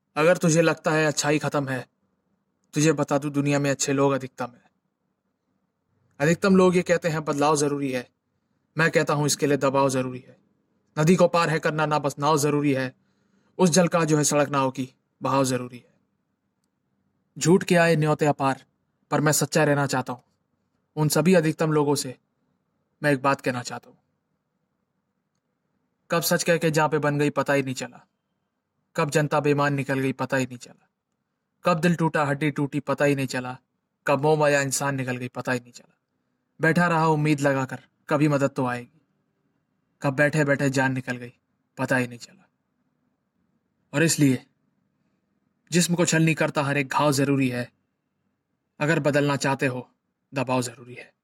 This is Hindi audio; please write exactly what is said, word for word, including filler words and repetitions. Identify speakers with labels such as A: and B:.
A: अगर तुझे लगता है अच्छाई खत्म है, तुझे बता दूं दुनिया में अच्छे लोग अधिकतम है। अधिकतम लोग ये कहते हैं बदलाव जरूरी है, मैं कहता हूं इसके लिए दबाव जरूरी है। नदी को पार है करना ना बस नाव जरूरी है, उस जल का जो है सड़क नाव की बहाव जरूरी है। झूठ के आए न्योते अपार, पर मैं सच्चा रहना चाहता हूं। उन सभी अधिकतम लोगों से मैं एक बात कहना चाहता हूं। कब सच कह के जहां पे बन गई पता ही नहीं चला, कब जनता बेईमान निकल गई पता ही नहीं चला, कब दिल टूटा हड्डी टूटी पता ही नहीं चला, कब मोह माया इंसान निकल गई पता ही नहीं चला। बैठा रहा उम्मीद लगाकर, कभी मदद तो आएगी, कब बैठे बैठे जान निकल गई पता ही नहीं चला। और इसलिए जिस्म को छलनी करता हर एक घाव जरूरी है। अगर बदलना चाहते हो, दबाव जरूरी है।